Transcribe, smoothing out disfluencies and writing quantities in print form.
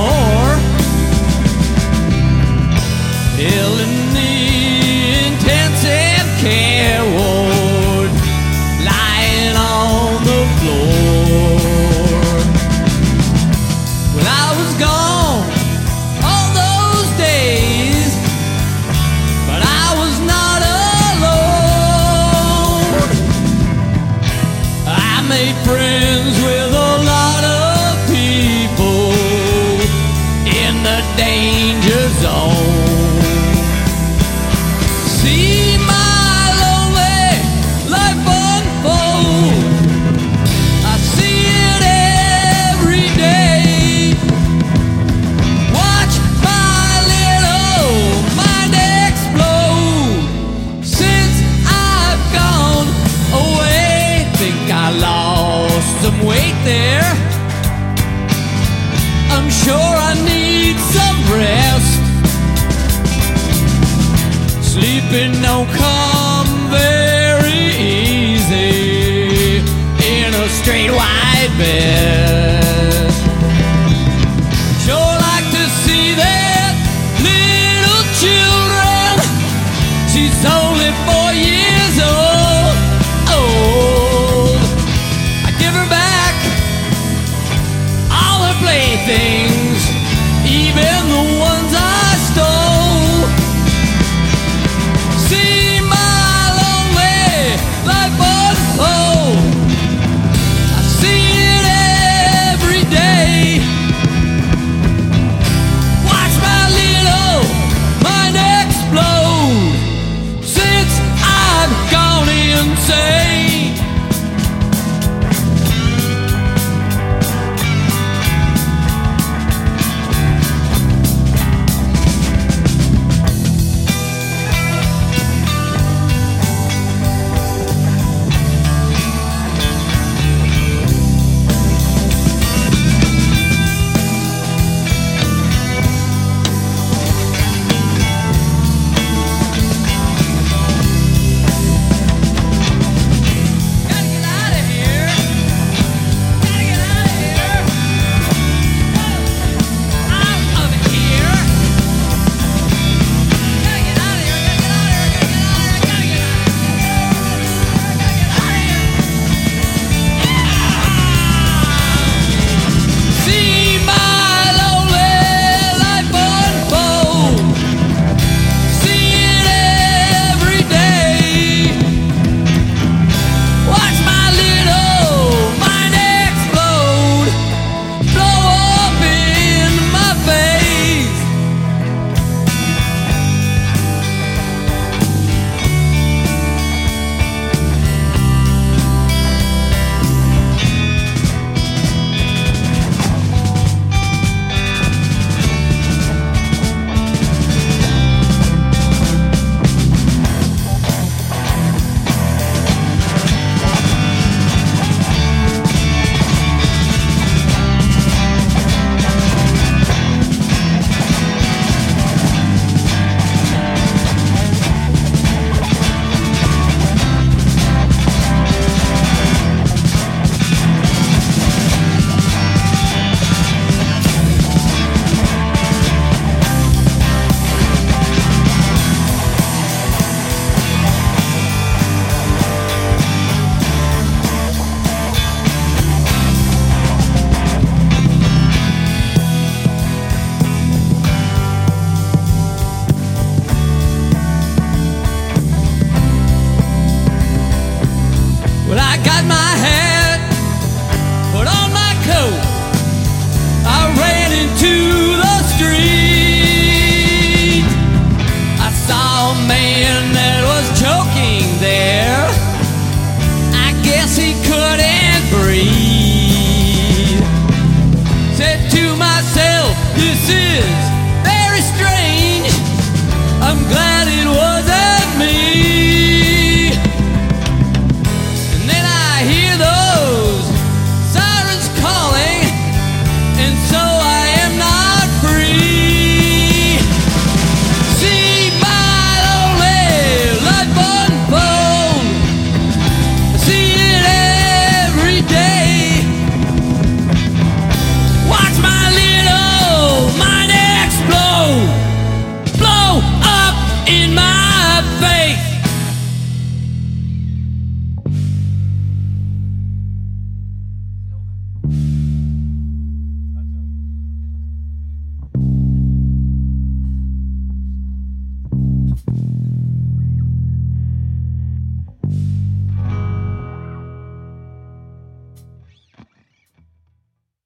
more. Held in the intensive care ward, lying on the floor. Well, I was gone all those days, but I was not alone. I made friends with a lot of people in the danger zone. See my lonely life unfold. I see it every day. Watch my little mind explode. Since I've gone away, think I lost some weight there. I'm sure I need some rest. Sleeping don't come very easy in a straight white bed.